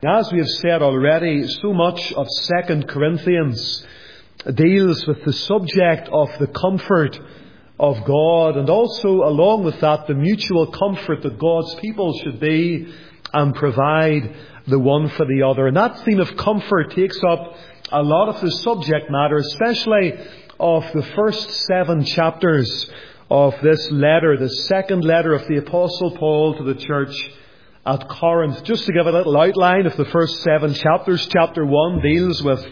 As we have said already, so much of 2 Corinthians deals with the subject of the comfort of God, and also along with that the mutual comfort that God's people should be and provide the one for the other. And that theme of comfort takes up a lot of the subject matter, especially of the first 7 chapters of this letter, the second letter of the Apostle Paul to the church at Corinth. Just to give a little outline of the first 7 chapters, chapter 1 deals with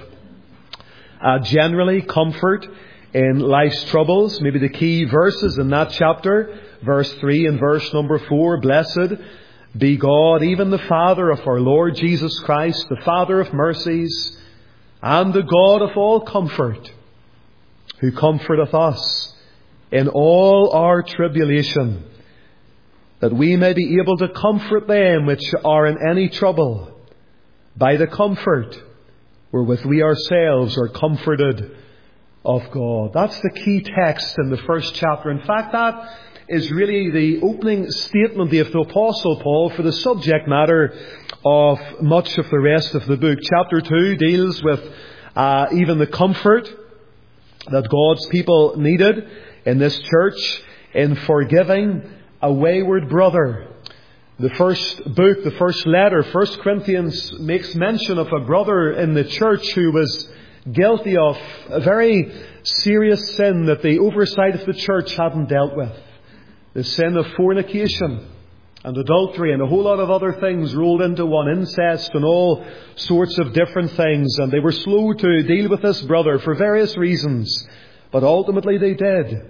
generally comfort in life's troubles. Maybe the key verses in that chapter, verse 3 and verse number 4, "Blessed be God, even the Father of our Lord Jesus Christ, the Father of mercies, and the God of all comfort, who comforteth us in all our tribulation, that we may be able to comfort them which are in any trouble, by the comfort wherewith we ourselves are comforted of God." That's the key text in the first chapter. In fact, that is really the opening statement of the Apostle Paul for the subject matter of much of the rest of the book. Chapter 2 deals with even the comfort that God's people needed in this church in forgiving a wayward brother. The first book, the first letter, 1 Corinthians, makes mention of a brother in the church who was guilty of a very serious sin that the oversight of the church hadn't dealt with. The sin of fornication and adultery and a whole lot of other things rolled into one, incest and all sorts of different things. And they were slow to deal with this brother for various reasons, but ultimately they did.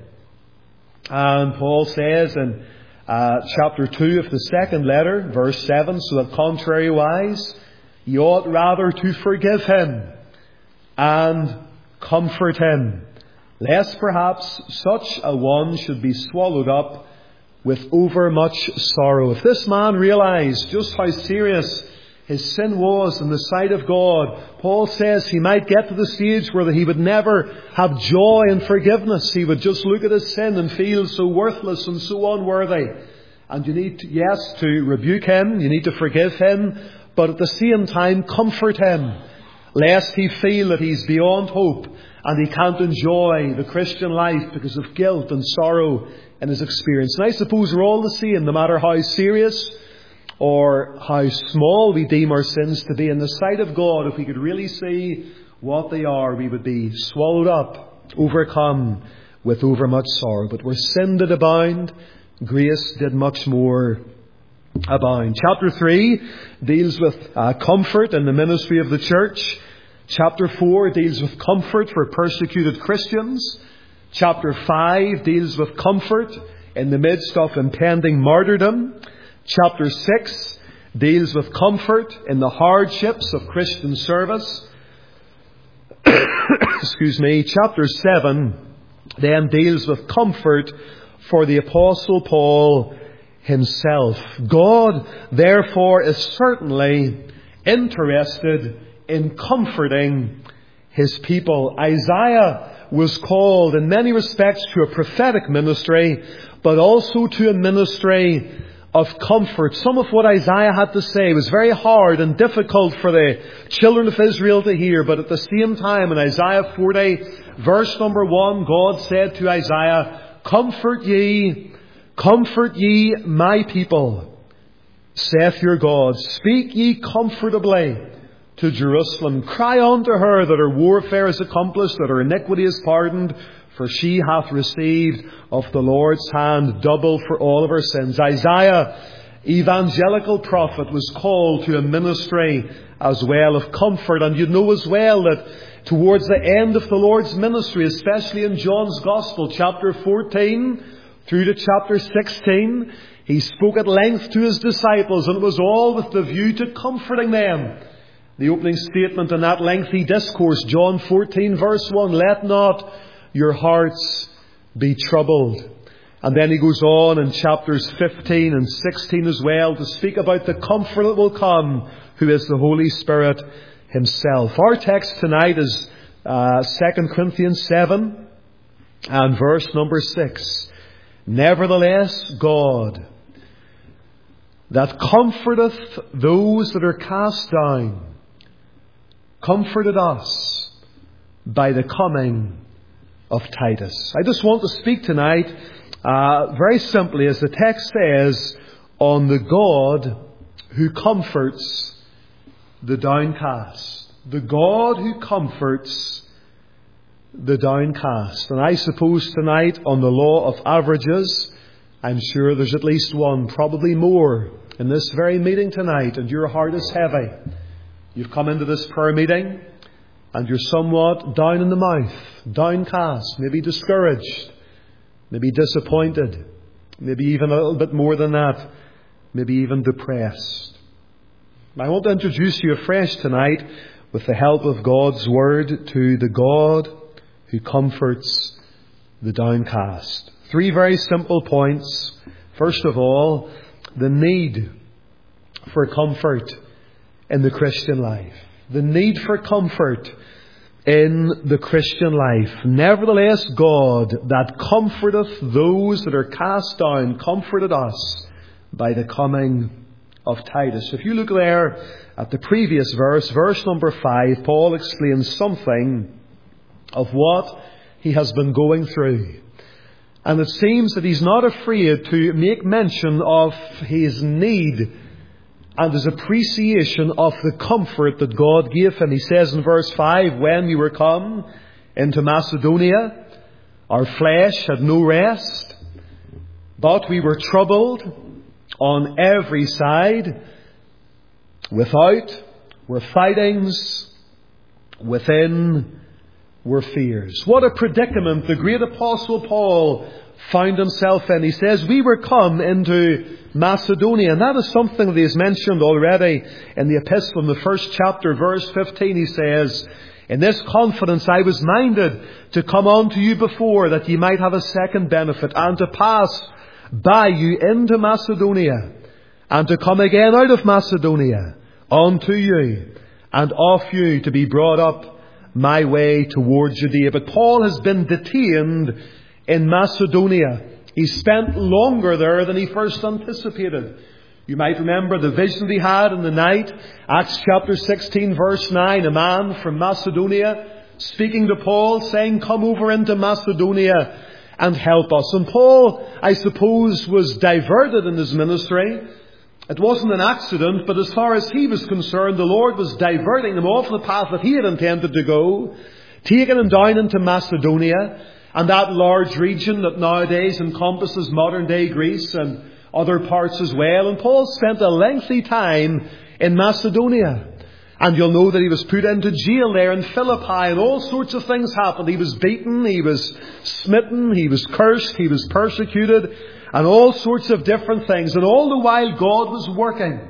And Paul says in chapter 2 of the second letter, verse 7, "So that contrariwise, ye ought rather to forgive him and comfort him, lest perhaps such a one should be swallowed up with overmuch sorrow." If this man realized just how serious his sin was in the sight of God, Paul says he might get to the stage where he would never have joy in forgiveness. He would just look at his sin and feel so worthless and so unworthy. And you need, to rebuke him, you need to forgive him, but at the same time comfort him, lest he feel that he's beyond hope and he can't enjoy the Christian life because of guilt and sorrow in his experience. And I suppose we're all the same, no matter how serious or how small we deem our sins to be in the sight of God. If we could really see what they are, we would be swallowed up, overcome with overmuch sorrow. But where sin did abound, grace did much more abound. Chapter 3 deals with comfort in the ministry of the church. Chapter 4 deals with comfort for persecuted Christians. Chapter 5 deals with comfort in the midst of impending martyrdom. Chapter 6 deals with comfort in the hardships of Christian service. Chapter 7 then deals with comfort for the Apostle Paul himself. God, therefore, is certainly interested in comforting his people. Isaiah was called in many respects to a prophetic ministry, but also to a ministry of comfort. Some of what Isaiah had to say was very hard and difficult for the children of Israel to hear, but at the same time in Isaiah 40, verse number 1, God said to Isaiah, comfort ye my people, saith your God. Speak ye comfortably to Jerusalem. Cry unto her that her warfare is accomplished, that her iniquity is pardoned, for she hath received of the Lord's hand double for all of her sins. Isaiah, evangelical prophet, was called to a ministry as well of comfort. And you know as well that towards the end of the Lord's ministry, especially in John's Gospel, chapter 14 through to chapter 16, he spoke at length to his disciples, and it was all with the view to comforting them. The opening statement in that lengthy discourse, John 14 verse 1, let not your hearts be troubled. And then he goes on in chapters 15 and 16 as well to speak about the comfort that will come, who is the Holy Spirit himself. Our text tonight is 2 Corinthians 7 and verse number 6. Nevertheless, God, that comforteth those that are cast down, comforted us by the coming of Titus. I just want to speak tonight, very simply, as the text says, on the God who comforts the downcast. The God who comforts the downcast. And I suppose tonight, on the law of averages, I'm sure there's at least one, probably more, in this very meeting tonight, and your heart is heavy. You've come into this prayer meeting and you're somewhat down in the mouth, downcast, maybe discouraged, maybe disappointed, maybe even a little bit more than that, maybe even depressed. I want to introduce you afresh tonight, with the help of God's Word, to the God who comforts the downcast. 3 very simple points. First of all, the need for comfort in the Christian life. The need for comfort in the Christian life. Nevertheless, God that comforteth those that are cast down, comforted us by the coming of Titus. If you look there at the previous verse, verse number 5, Paul explains something of what he has been going through. And it seems that he's not afraid to make mention of his need and his appreciation of the comfort that God gave him. He says in verse 5, when we were come into Macedonia, our flesh had no rest, but we were troubled on every side. Without were fightings, within were fears. What a predicament the great Apostle Paul found himself in. He says, we were come into Macedonia. And that is something that he has mentioned already in the epistle in the first chapter, verse 15. He says, in this confidence I was minded to come unto you before, that ye might have a second benefit, and to pass by you into Macedonia, and to come again out of Macedonia unto you, and of you to be brought up my way toward Judea. But Paul has been detained in Macedonia. He spent longer there than he first anticipated. You might remember the vision he had in the night. Acts chapter 16 verse 9. A man from Macedonia speaking to Paul, saying, come over into Macedonia and help us. And Paul, I suppose, was diverted in his ministry. It wasn't an accident, but as far as he was concerned, the Lord was diverting him off the path that he had intended to go, taking him down into Macedonia, and that large region that nowadays encompasses modern-day Greece and other parts as well. And Paul spent a lengthy time in Macedonia. And you'll know that he was put into jail there in Philippi, and all sorts of things happened. He was beaten, he was smitten, he was cursed, he was persecuted, and all sorts of different things. And all the while God was working.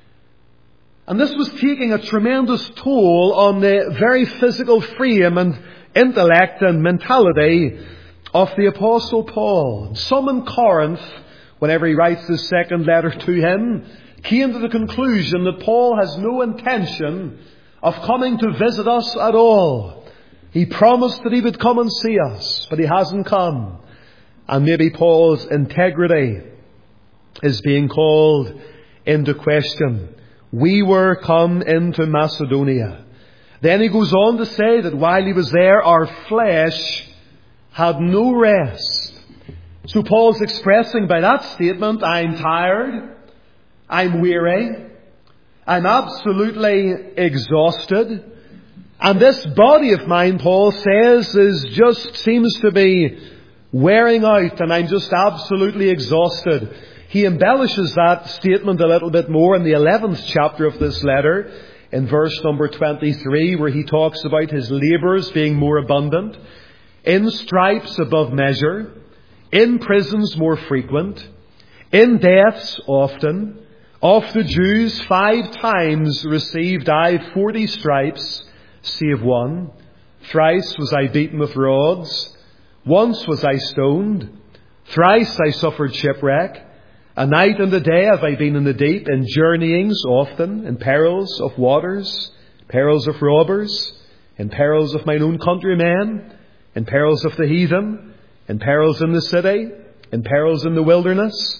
And this was taking a tremendous toll on the very physical frame and intellect and mentality of the Apostle Paul. Some in Corinth, whenever he writes his second letter to him, came to the conclusion that Paul has no intention of coming to visit us at all. He promised that he would come and see us, but he hasn't come. And maybe Paul's integrity is being called into question. We were come into Macedonia. Then he goes on to say that while he was there, our flesh had no rest. So Paul's expressing by that statement, I'm tired, I'm weary, I'm absolutely exhausted. And this body of mine, Paul says, seems to be wearing out, and I'm just absolutely exhausted. He embellishes that statement a little bit more in the 11th chapter of this letter, in verse number 23, where he talks about his labours being more abundant, in stripes above measure, in prisons more frequent, in deaths often. Of the Jews 5 times received I 40 stripes, save one. Thrice was I beaten with rods. Once was I stoned. Thrice I suffered shipwreck. A night and a day have I been in the deep, in journeyings often, in perils of waters, perils of robbers, in perils of mine own countrymen, in perils of the heathen, in perils in the city, in perils in the wilderness,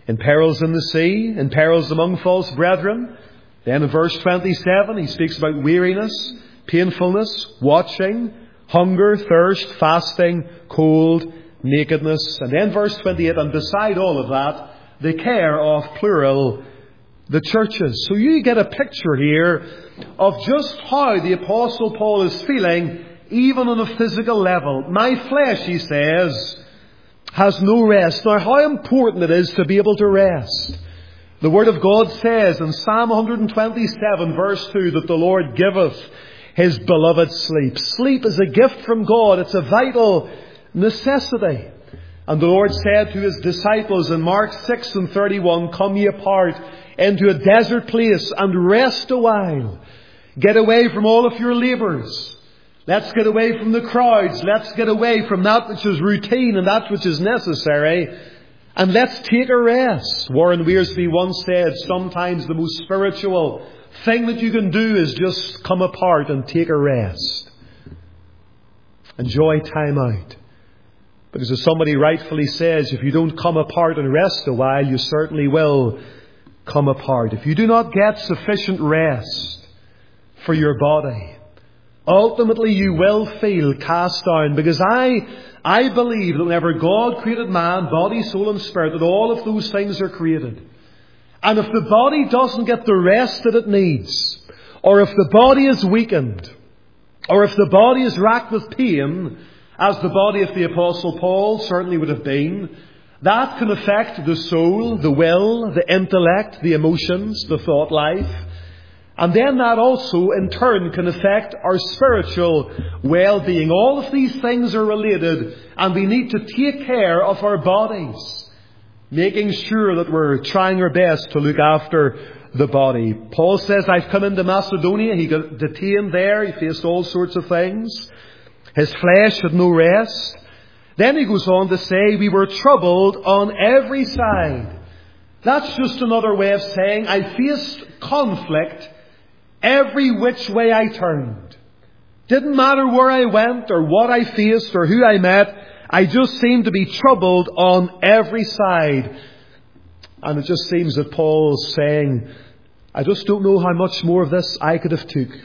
in perils in the sea, in perils among false brethren. Then in verse 27, he speaks about weariness, painfulness, watching, hunger, thirst, fasting, cold, nakedness. And then verse 28, and beside all of that, the care of, plural, the churches. So you get a picture here of just how the Apostle Paul is feeling, even on a physical level. My flesh, he says, has no rest. Now, how important it is to be able to rest. The Word of God says in Psalm 127, verse 2, that the Lord giveth His beloved sleep. Sleep is a gift from God. It's a vital necessity. And the Lord said to His disciples in Mark 6:31, come ye apart into a desert place and rest a while. Get away from all of your labours. Let's get away from the crowds. Let's get away from that which is routine and that which is necessary. And let's take a rest. Warren Wiersbe once said, sometimes the most spiritual thing that you can do is just come apart and take a rest. Enjoy time out. Because as somebody rightfully says, if you don't come apart and rest a while, you certainly will come apart. If you do not get sufficient rest for your body, ultimately you will feel cast down. Because I believe that whenever God created man, body, soul and spirit, that all of those things are created. And if the body doesn't get the rest that it needs, or if the body is weakened, or if the body is racked with pain, as the body of the Apostle Paul certainly would have been, that can affect the soul, the will, the intellect, the emotions, the thought life. And then that also in turn can affect our spiritual well-being. All of these things are related, and we need to take care of our bodies, making sure that we're trying our best to look after the body. Paul says, I've come into Macedonia. He got detained there. He faced all sorts of things. His flesh had no rest. Then he goes on to say, we were troubled on every side. That's just another way of saying I faced conflict every which way I turned. Didn't matter where I went or what I faced or who I met. I just seemed to be troubled on every side. And it just seems that Paul's saying, I just don't know how much more of this I could have took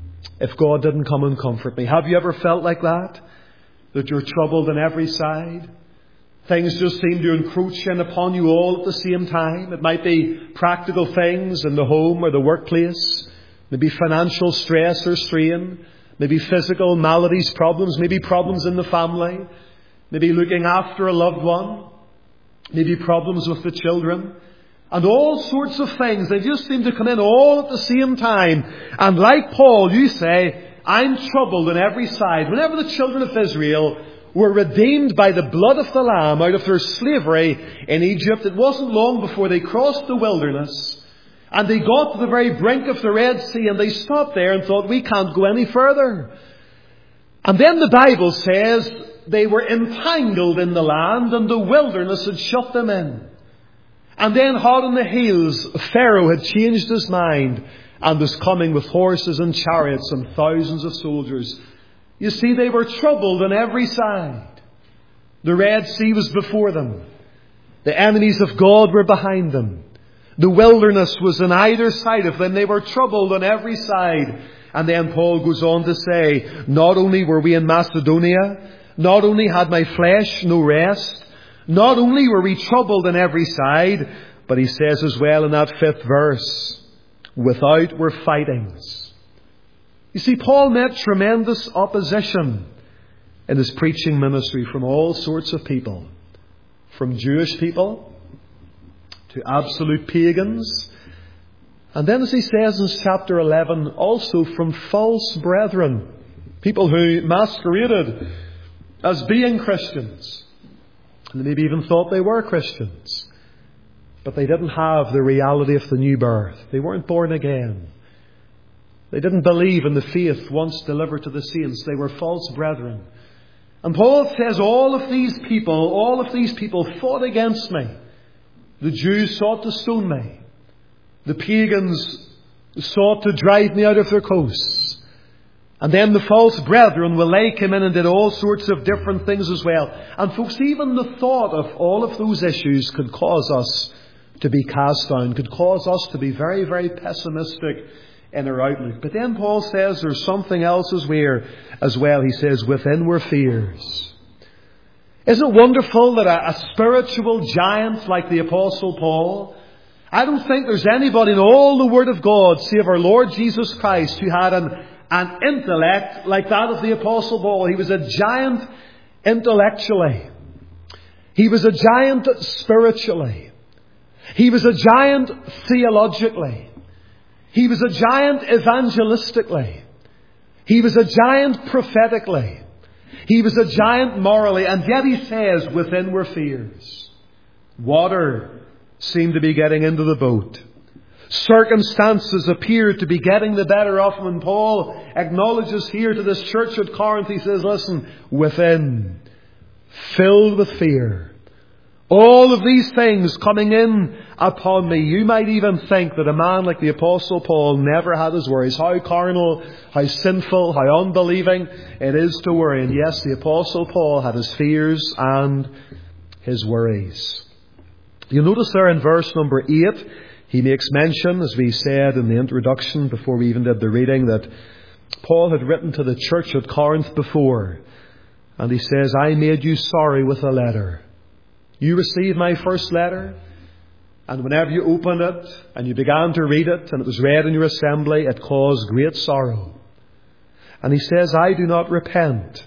if God didn't come and comfort me. Have you ever felt like that? That you're troubled on every side? Things just seem to encroach in upon you all at the same time. It might be practical things in the home or the workplace. Maybe financial stress or strain. Maybe physical maladies, problems. Maybe problems in the family. Maybe looking after a loved one. Maybe problems with the children. And all sorts of things. They just seem to come in all at the same time. And like Paul, you say, I'm troubled on every side. Whenever the children of Israel were redeemed by the blood of the Lamb out of their slavery in Egypt, it wasn't long before they crossed the wilderness. And they got to the very brink of the Red Sea, and they stopped there and thought, we can't go any further. And then the Bible says they were entangled in the land, and the wilderness had shut them in. And then hot on the heels, Pharaoh had changed his mind and was coming with horses and chariots and thousands of soldiers. You see, they were troubled on every side. The Red Sea was before them. The enemies of God were behind them. The wilderness was on either side of them. They were troubled on every side. And then Paul goes on to say, not only were we in Macedonia, not only had my flesh no rest, not only were we troubled on every side, but he says as well in that 5th verse, without were fightings. You see, Paul met tremendous opposition in his preaching ministry from all sorts of people. From Jewish people to absolute pagans. And then as he says in chapter 11, also from false brethren. People who masqueraded as being Christians. And they maybe even thought they were Christians. But they didn't have the reality of the new birth. They weren't born again. They didn't believe in the faith once delivered to the saints. They were false brethren. And Paul says all of these people fought against me. The Jews sought to stone me. The pagans sought to drive me out of their coasts. And then the false brethren, well, they came in and did all sorts of different things as well. And folks, even the thought of all of those issues could cause us to be cast down, could cause us to be very, very pessimistic in our outlook. But then Paul says there's something else as well. He says, within were fears. Isn't it wonderful that a spiritual giant like the Apostle Paul, I don't think there's anybody in all the Word of God, save our Lord Jesus Christ, who had an intellect like that of the Apostle Paul. He was a giant intellectually. He was a giant spiritually. He was a giant theologically. He was a giant evangelistically. He was a giant prophetically. He was a giant morally. And yet he says, within were fears. Water seemed to be getting into the boat. Circumstances appeared to be getting the better of him. And Paul acknowledges here to this church at Corinth, he says, listen, within, filled with fear. All of these things coming in upon me. You might even think that a man like the Apostle Paul never had his worries. How carnal, how sinful, how unbelieving it is to worry. And yes, the Apostle Paul had his fears and his worries. You'll notice there in verse number 8, he makes mention, as we said in the introduction before we even did the reading, that Paul had written to the church at Corinth before. And he says, I made you sorry with a letter. You received my first letter, and whenever you opened it and you began to read it and it was read in your assembly, it caused great sorrow. And he says, I do not repent.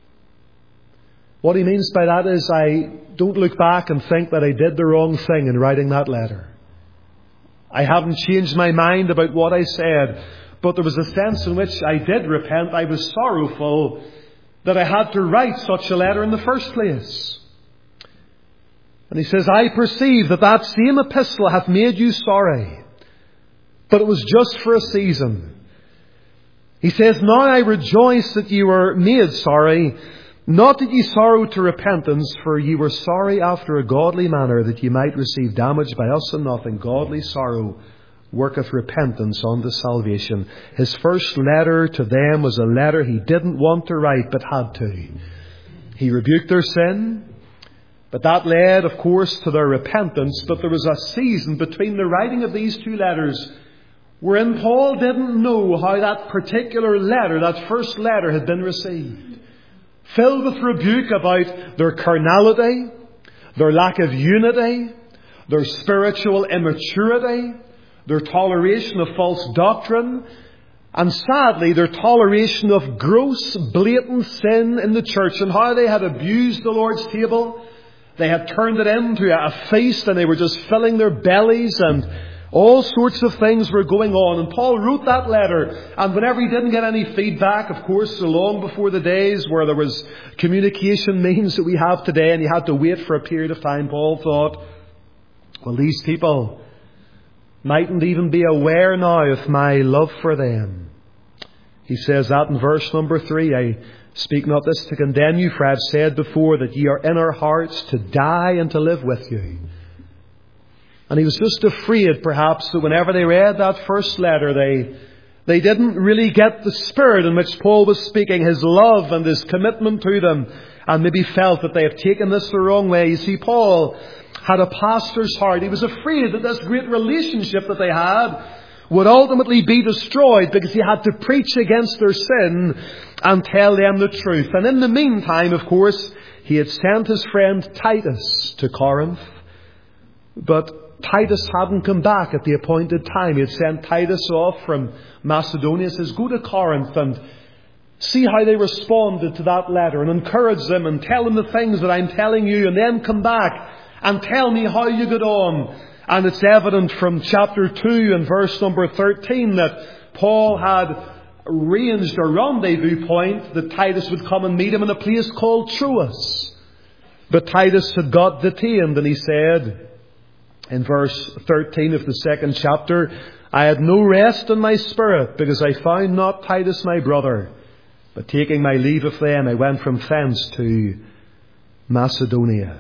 What he means by that is I don't look back and think that I did the wrong thing in writing that letter. I haven't changed my mind about what I said, but there was a sense in which I did repent. I was sorrowful that I had to write such a letter in the first place. And he says, I perceive that same epistle hath made you sorry, but it was just for a season. He says, now I rejoice that ye were made sorry, not that ye sorrow to repentance, for ye were sorry after a godly manner, that ye might receive damage by us and nothing. Godly sorrow worketh repentance unto salvation. His first letter to them was a letter he didn't want to write, but had to. He rebuked their sin, but that led, of course, to their repentance. But there was a season between the writing of these two letters wherein Paul didn't know how that particular letter, that first letter, had been received. Filled with rebuke about their carnality, their lack of unity, their spiritual immaturity, their toleration of false doctrine, and sadly their toleration of gross, blatant sin in the church, and how they had abused the Lord's table. They had turned it into a feast, and they were just filling their bellies, and all sorts of things were going on. And Paul wrote that letter, and whenever he didn't get any feedback, of course, so long before the days where there was communication means that we have today, and you had to wait for a period of time, Paul thought, well, these people mightn't even be aware now of my love for them. He says that in verse number 3, I speak not this to condemn you, for I have said before that ye are in our hearts to die and to live with you. And he was just afraid, perhaps, that whenever they read that first letter, they didn't really get the spirit in which Paul was speaking, his love and his commitment to them, and maybe felt that they have taken this the wrong way. You see, Paul had a pastor's heart. He was afraid that this great relationship that they had would ultimately be destroyed, because he had to preach against their sin and tell them the truth. And in the meantime, of course, he had sent his friend Titus to Corinth. But Titus hadn't come back at the appointed time. He had sent Titus off from Macedonia. He says, go to Corinth and see how they responded to that letter, and encourage them and tell them the things that I'm telling you, and then come back and tell me how you got on. And it's evident from chapter 2 and verse number 13 that Paul had arranged a rendezvous point that Titus would come and meet him in a place called Troas. But Titus had got detained, and he said in verse 13 of the second chapter, I had no rest in my spirit, because I found not Titus my brother. But taking my leave of them, I went from thence to Macedonia.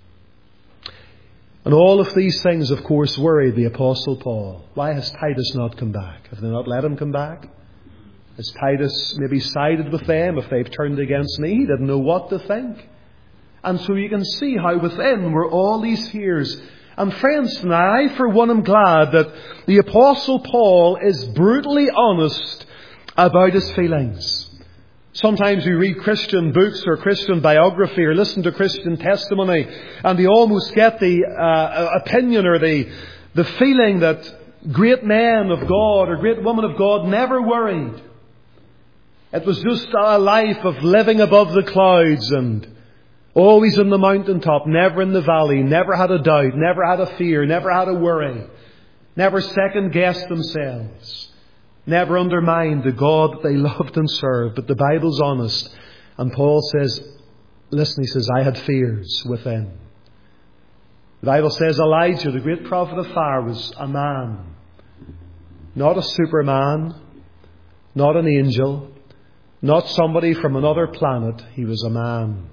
And all of these things, of course, worried the Apostle Paul. Why has Titus not come back? Have they not let him come back? Has Titus maybe sided with them if they've turned against me? He didn't know what to think. And so you can see how within were all these fears. And friends, tonight, I for one am glad that the Apostle Paul is brutally honest about his feelings. Sometimes we read Christian books or Christian biography or listen to Christian testimony, and they almost get the opinion or the feeling that great men of God or great women of God never worried. It was just a life of living above the clouds and always in the mountaintop, never in the valley, never had a doubt, never had a fear, never had a worry, never second-guessed themselves. Never undermined the God that they loved and served. But the Bible's honest. And Paul says, listen, he says, I had fears within. The Bible says Elijah, the great prophet of fire, was a man. Not a superman. Not an angel. Not somebody from another planet. He was a man.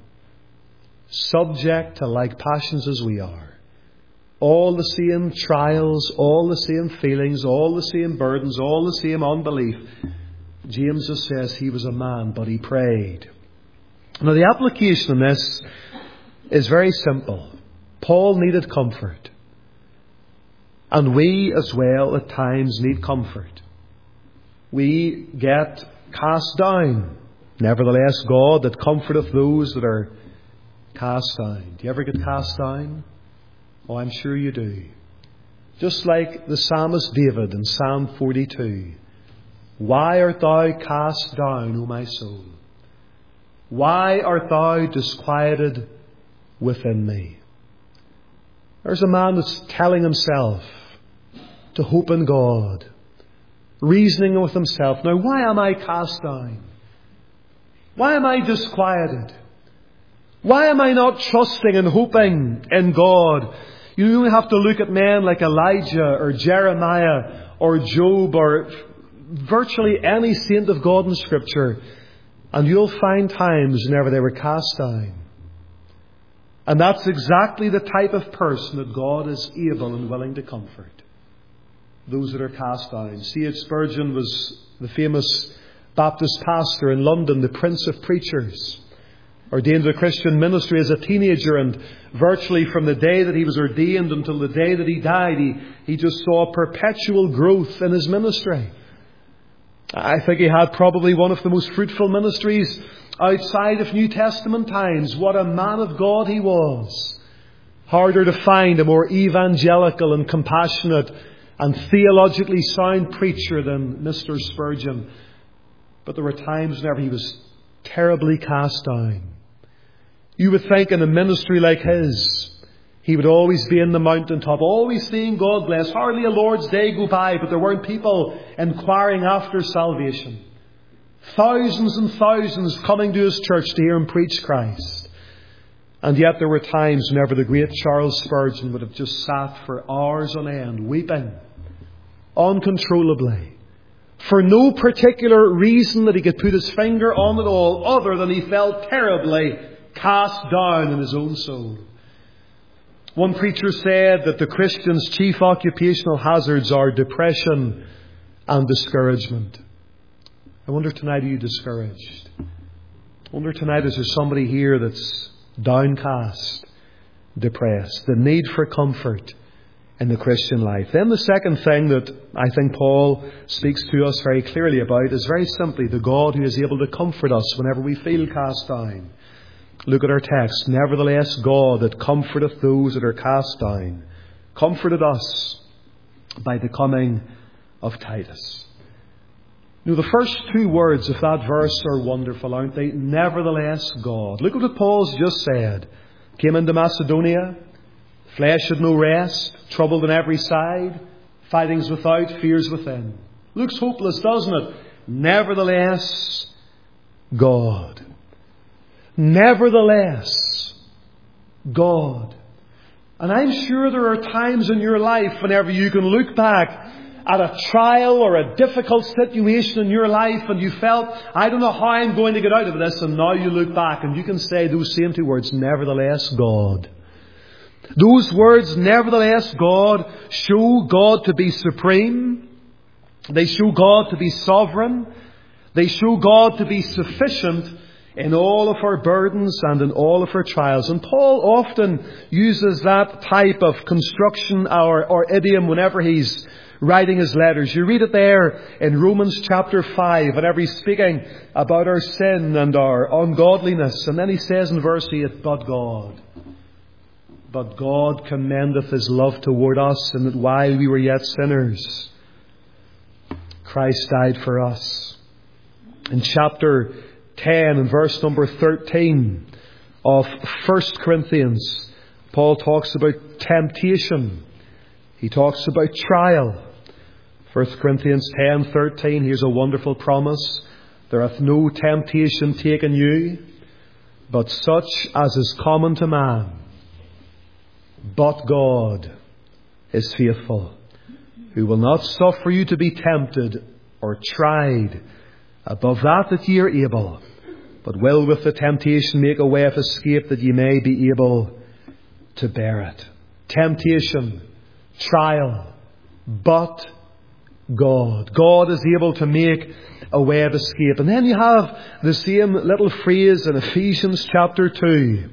Subject to like passions as we are. All the same trials, all the same feelings, all the same burdens, all the same unbelief. James just says he was a man, but he prayed. Now the application in this is very simple. Paul needed comfort. And we as well at times need comfort. We get cast down. Nevertheless, God that comforteth those that are cast down. Do you ever get cast down? Oh, I'm sure you do. Just like the psalmist David in Psalm 42. Why art thou cast down, O my soul? Why art thou disquieted within me? There's a man that's telling himself to hope in God. Reasoning with himself. Now, why am I cast down? Why am I disquieted? Why am I not trusting and hoping in God? You only have to look at men like Elijah or Jeremiah or Job or virtually any saint of God in Scripture, and you'll find times whenever they were cast down. And that's exactly the type of person that God is able and willing to comfort. Those that are cast down. C.H. Spurgeon was the famous Baptist pastor in London, the prince of preachers. Ordained to the Christian ministry as a teenager, and virtually from the day that he was ordained until the day that he died, he just saw perpetual growth in his ministry. I think he had probably one of the most fruitful ministries outside of New Testament times. What a man of God he was. Harder to find a more evangelical and compassionate and theologically sound preacher than Mr. Spurgeon. But there were times whenever he was terribly cast down. You would think in a ministry like his, he would always be in the mountaintop, always seeing God bless. Hardly a Lord's day go by, but there weren't people inquiring after salvation. Thousands and thousands coming to his church to hear him preach Christ. And yet there were times whenever the great Charles Spurgeon would have just sat for hours on end, weeping uncontrollably, for no particular reason that he could put his finger on at all, other than he felt terribly cast down in his own soul. One preacher said that the Christian's chief occupational hazards are depression and discouragement. I wonder tonight, are you discouraged? I wonder tonight, is there somebody here that's downcast, depressed? The need for comfort in the Christian life. Then the second thing that I think Paul speaks to us very clearly about is very simply the God who is able to comfort us whenever we feel cast down. Look at our text. Nevertheless, God that comforteth those that are cast down, comforted us by the coming of Titus. You know, the first two words of that verse are wonderful, aren't they? Nevertheless, God. Look at what Paul's just said. Came into Macedonia. Flesh had no rest. Troubled on every side. Fightings without, fears within. Looks hopeless, doesn't it? Nevertheless, God. Nevertheless, God. And I'm sure there are times in your life whenever you can look back at a trial or a difficult situation in your life and you felt, I don't know how I'm going to get out of this, and now you look back and you can say those same two words, nevertheless, God. Those words, nevertheless, God, show God to be supreme. They show God to be sovereign. They show God to be sufficient in all of our burdens and in all of our trials. And Paul often uses that type of construction or idiom whenever he's writing his letters. You read it there in Romans chapter 5, whenever he's speaking about our sin and our ungodliness. And then he says in verse 8, But God commendeth His love toward us, in that while we were yet sinners, Christ died for us. In chapter 10 and verse number 13 of 1 Corinthians, Paul talks about temptation. He talks about trial. 1 Corinthians 10:13, here's a wonderful promise. There hath no temptation taken you, but such as is common to man. But God is faithful, who will not suffer you to be tempted or tried above that ye are able, but will with the temptation make a way of escape, that ye may be able to bear it. Temptation, trial, but God. God is able to make a way of escape. And then you have the same little phrase in Ephesians chapter 2.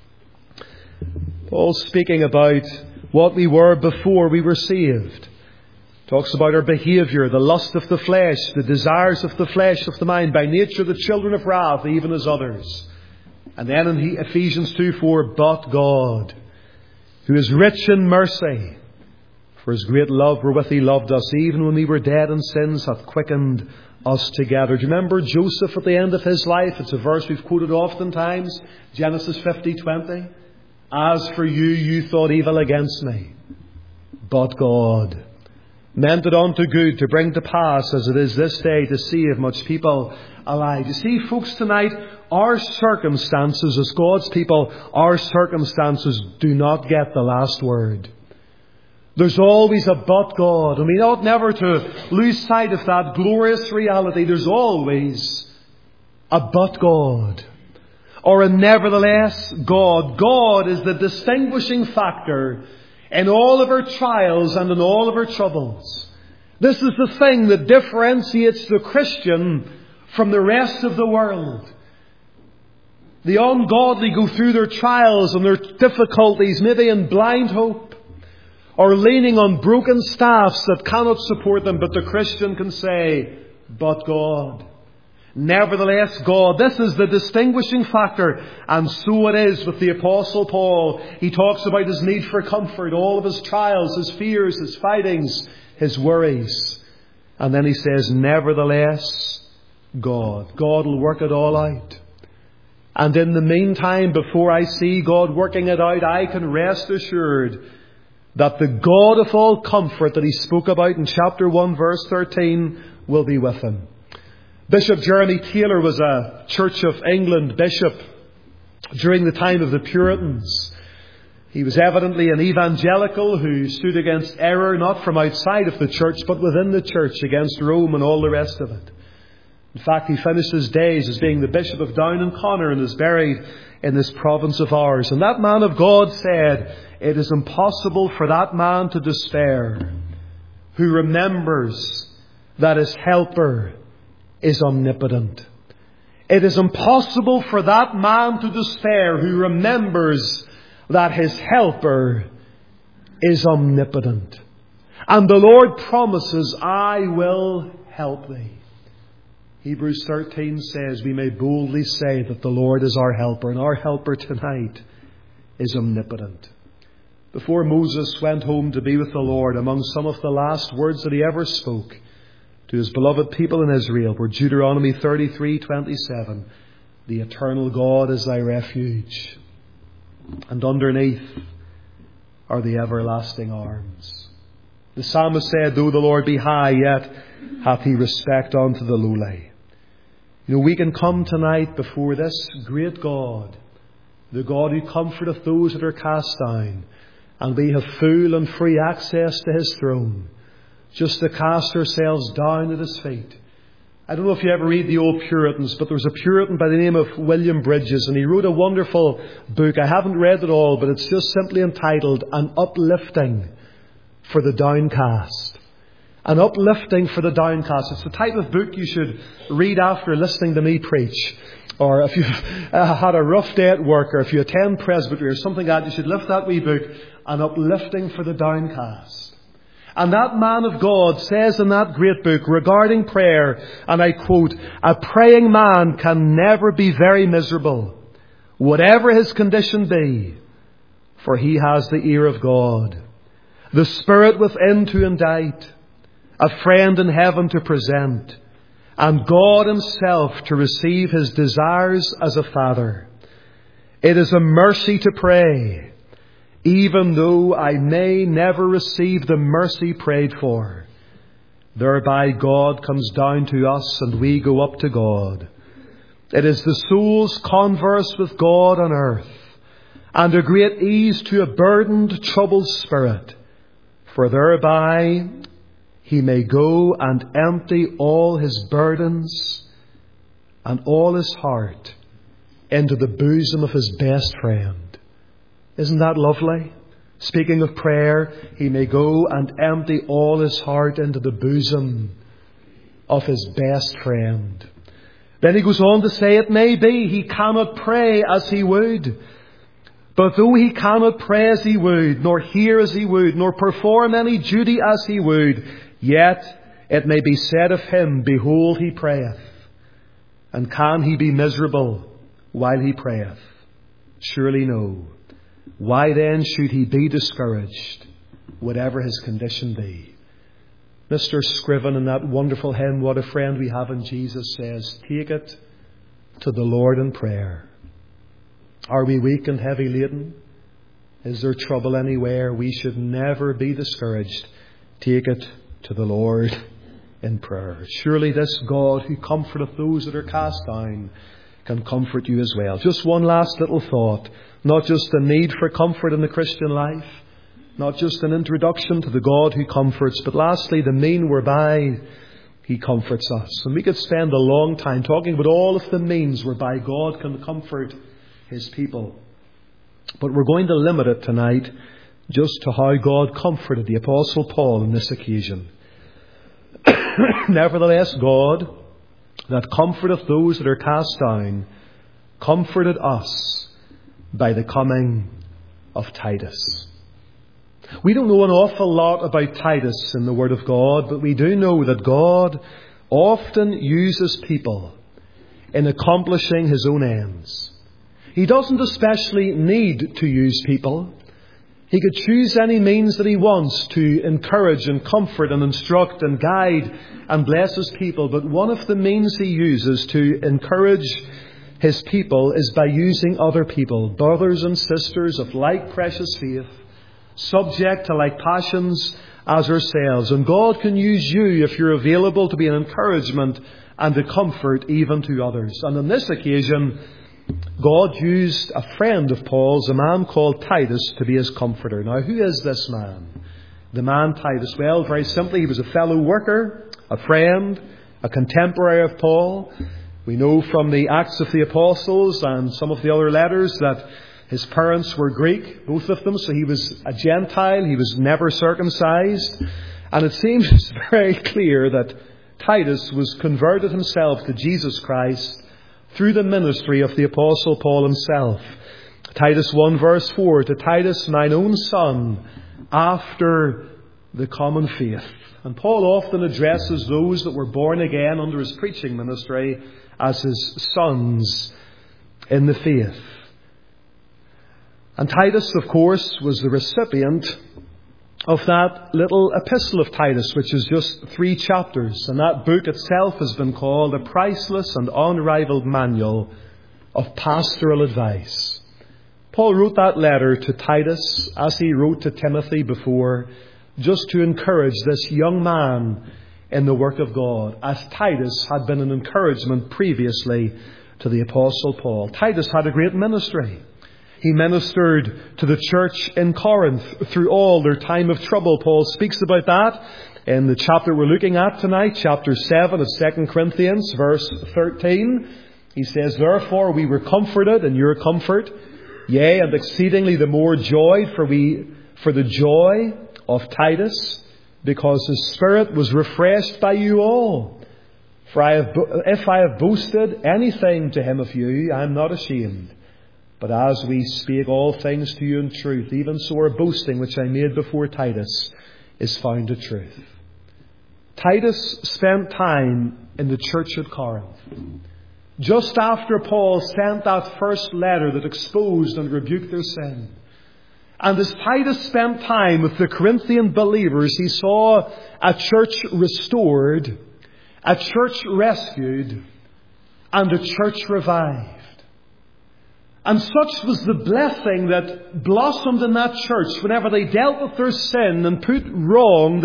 Paul's speaking about what we were before we were saved. Talks about our behaviour, the lust of the flesh, the desires of the flesh, of the mind, by nature the children of wrath, even as others. And then in Ephesians 2:4, But God, who is rich in mercy, for His great love wherewith He loved us, even when we were dead in sins, hath quickened us together. Do you remember Joseph at the end of his life? It's a verse we've quoted oftentimes. Genesis 50:20. As for you, you thought evil against me, but God meant it unto good, to bring to pass, as it is this day, to save much people alive. You see, folks, tonight, our circumstances as God's people, our circumstances do not get the last word. There's always a but God, and we ought never to lose sight of that glorious reality. There's always a but God, or a nevertheless God. God is the distinguishing factor in all of our trials and in all of our troubles. This is the thing that differentiates the Christian from the rest of the world. The ungodly go through their trials and their difficulties, maybe in blind hope, or leaning on broken staffs that cannot support them. But the Christian can say, but God. Nevertheless, God. This is the distinguishing factor. And so it is with the Apostle Paul. He talks about his need for comfort, all of his trials, his fears, his fightings, his worries. And then he says, nevertheless, God. God will work it all out. And in the meantime, before I see God working it out, I can rest assured that the God of all comfort that he spoke about in chapter 1, verse 13, will be with him. Bishop Jeremy Taylor was a Church of England bishop during the time of the Puritans. He was evidently an evangelical who stood against error, not from outside of the church, but within the church, against Rome and all the rest of it. In fact, he finished his days as being the Bishop of Down and Connor and is buried in this province of ours. And that man of God said, it is impossible for that man to despair who remembers that his helper is omnipotent. It is impossible for that man to despair who remembers that his helper is omnipotent. And the Lord promises, I will help thee. Hebrews 13 says we may boldly say that the Lord is our helper, and our helper tonight is omnipotent. Before Moses went home to be with the Lord, among some of the last words that he ever spoke to his beloved people in Israel were Deuteronomy 33:27. The eternal God is thy refuge, and underneath are the everlasting arms. The psalmist said, though the Lord be high, yet hath he respect unto the lowly. You know, we can come tonight before this great God, the God who comforteth those that are cast down, and we have full and free access to his throne, just to cast ourselves down at his feet. I don't know if you ever read the old Puritans, but there was a Puritan by the name of William Bridges, and he wrote a wonderful book. I haven't read it all, but it's just simply entitled An Uplifting for the Downcast. An uplifting for the downcast. It's the type of book you should read after listening to me preach. Or if you've had a rough day at work, or if you attend presbytery or something like that, you should lift that wee book, An Uplifting for the Downcast. And that man of God says in that great book regarding prayer, and I quote, "A praying man can never be very miserable, whatever his condition be, for he has the ear of God, the Spirit within to indict, a friend in heaven to present, and God Himself to receive his desires as a father. It is a mercy to pray, even though I may never receive the mercy prayed for. Thereby God comes down to us and we go up to God. It is the soul's converse with God on earth, and a great ease to a burdened, troubled spirit, for thereby he may go and empty all his burdens and all his heart into the bosom of his best friend." Isn't that lovely? Speaking of prayer, he may go and empty all his heart into the bosom of his best friend. Then he goes on to say, it may be he cannot pray as he would. But though he cannot pray as he would, nor hear as he would, nor perform any duty as he would, yet it may be said of him, "Behold, he prayeth." And can he be miserable while he prayeth? Surely no. Why then should he be discouraged, whatever his condition be? Mr. Scriven, in that wonderful hymn, "What a Friend We Have in Jesus," says, take it to the Lord in prayer. Are we weak and heavy laden? Is there trouble anywhere? We should never be discouraged. Take it to the Lord in prayer. Surely this God who comforteth those that are cast down can comfort you as well. Just one last little thought. Not just the need for comfort in the Christian life, not just an introduction to the God who comforts, but lastly the mean whereby He comforts us. And we could spend a long time talking about all of the means whereby God can comfort His people. But we're going to limit it tonight just to how God comforted the Apostle Paul on this occasion. Nevertheless, God, that comforteth those that are cast down, comforted us by the coming of Titus. We don't know an awful lot about Titus in the Word of God, but we do know that God often uses people in accomplishing His own ends. He doesn't especially need to use people. He could choose any means that He wants to encourage and comfort and instruct and guide and bless His people. But one of the means He uses to encourage His people is by using other people, brothers and sisters of like precious faith, subject to like passions as ourselves. And God can use you if you're available to be an encouragement and a comfort even to others. And on this occasion, God used a friend of Paul's, a man called Titus, to be his comforter. Now, who is this man? The man Titus? Well, very simply, he was a fellow worker, a friend, a contemporary of Paul. We know from the Acts of the Apostles and some of the other letters that his parents were Greek, both of them, so he was a Gentile. He was never circumcised. And it seems very clear that Titus was converted himself to Jesus Christ through the ministry of the Apostle Paul himself. Titus 1 verse 4, "To Titus, mine own son, after the common faith." And Paul often addresses those that were born again under his preaching ministry as his sons in the faith. And Titus, of course, was the recipient of that little epistle of Titus, which is just 3 chapters. And that book itself has been called a priceless and unrivaled manual of pastoral advice. Paul wrote that letter to Titus, as he wrote to Timothy before, just to encourage this young man in the work of God, as Titus had been an encouragement previously to the Apostle Paul. Titus had a great ministry. He ministered to the church in Corinth through all their time of trouble. Paul speaks about that in the chapter we're looking at tonight, chapter 7 of 2 Corinthians, verse 13. He says, "Therefore we were comforted in your comfort, yea, and exceedingly the more joyed for the joy of Titus, because his spirit was refreshed by you all. For if I have boasted anything to him of you, I am not ashamed. But as we speak all things to you in truth, even so our boasting which I made before Titus is found in truth. Titus spent time in the church at Corinth. Just after Paul sent that first letter that exposed and rebuked their sin. And as Titus spent time with the Corinthian believers, he saw a church restored, a church rescued, and a church revived. And such was the blessing that blossomed in that church whenever they dealt with their sin and put right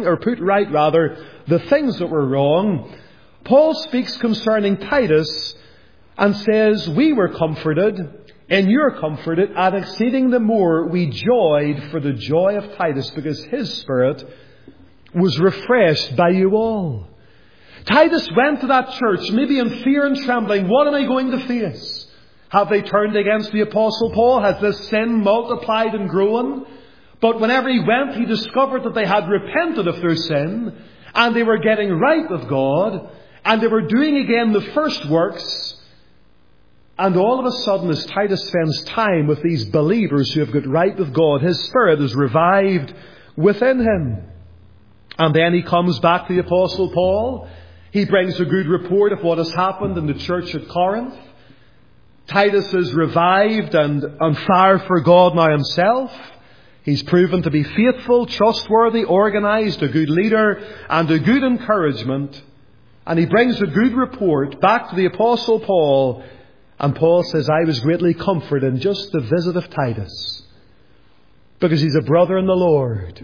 the things that were wrong. Paul speaks concerning Titus and says, we were comforted, and you're comforted, and exceeding the more we joyed for the joy of Titus, because his spirit was refreshed by you all. Titus went to that church, maybe in fear and trembling. What am I going to face? Have they turned against the Apostle Paul? Has this sin multiplied and grown? But whenever he went, he discovered that they had repented of their sin, and they were getting right with God, and they were doing again the first works. And all of a sudden, as Titus spends time with these believers who have got right with God, his spirit is revived within him. And then he comes back to the Apostle Paul. He brings a good report of what has happened in the church at Corinth. Titus is revived and on fire for God now himself. He's proven to be faithful, trustworthy, organised, a good leader, and a good encouragement. And he brings a good report back to the Apostle Paul. And Paul says, I was greatly comforted in just the visit of Titus. Because he's a brother in the Lord.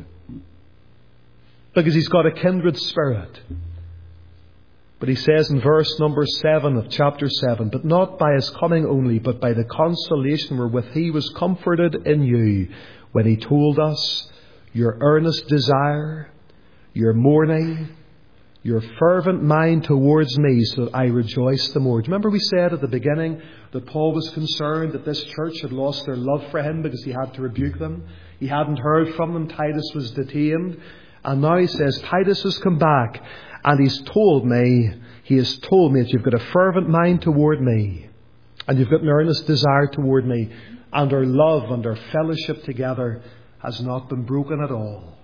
Because he's got a kindred spirit. But he says in verse number 7 of chapter 7, but not by his coming only, but by the consolation wherewith he was comforted in you, when he told us your earnest desire, your mourning, your fervent mind towards me, so that I rejoice the more. Do you remember we said at the beginning that Paul was concerned that this church had lost their love for him because he had to rebuke them? He hadn't heard from them. Titus was detained. And now he says, Titus has come back. And he has told me that you've got a fervent mind toward me. And you've got an earnest desire toward me. And our love and our fellowship together has not been broken at all.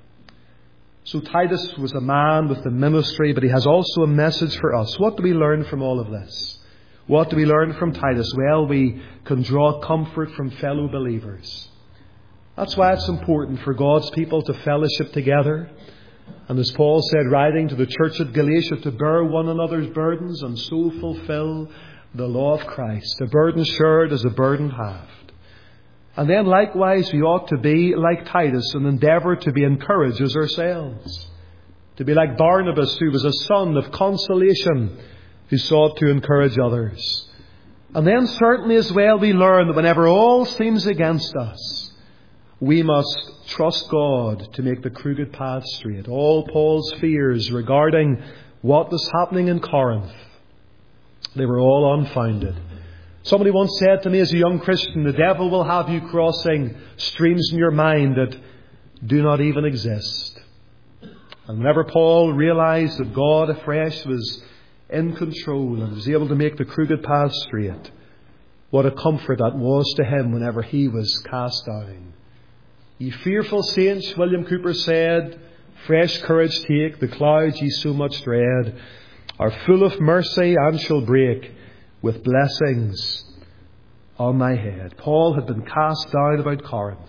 So Titus was a man with the ministry, but he has also a message for us. What do we learn from all of this? What do we learn from Titus? Well, we can draw comfort from fellow believers. That's why it's important for God's people to fellowship together. And as Paul said, writing to the church at Galatia, to bear one another's burdens and so fulfill the law of Christ. A burden shared is a burden halved. And then likewise we ought to be like Titus and endeavour to be encouragers ourselves. To be like Barnabas, who was a son of consolation, who sought to encourage others. And then certainly as well we learn that whenever all seems against us, we must trust God to make the crooked path straight. All Paul's fears regarding what was happening in Corinth, they were all unfounded. Somebody once said to me as a young Christian, the devil will have you crossing streams in your mind that do not even exist. And whenever Paul realised that God afresh was in control and was able to make the crooked path straight, what a comfort that was to him whenever he was cast down. Ye fearful saints, William Cooper said, fresh courage take, the clouds ye so much dread are full of mercy and shall break with blessings on my head. Paul had been cast down about Corinth.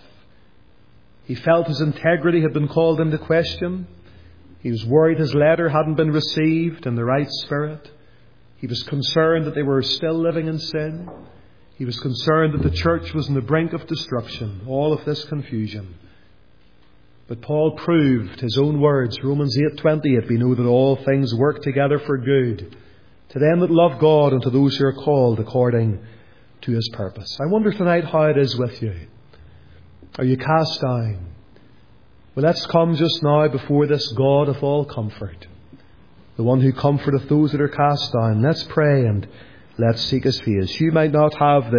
He felt his integrity had been called into question. He was worried his letter hadn't been received in the right spirit. He was concerned that they were still living in sin. He was concerned that the church was on the brink of destruction. All of this confusion. But Paul proved his own words. Romans 8:28, we know that all things work together for good to them that love God and to those who are called according to his purpose. I wonder tonight how it is with you. Are you cast down? Well, let's come just now before this God of all comfort, the one who comforteth those that are cast down. Let's pray and let's seek his face. You might not have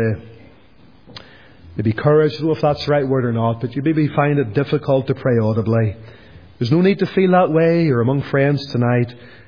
maybe courage, I don't know if that's the right word or not, but you maybe find it difficult to pray audibly. There's no need to feel that way. You're among friends tonight.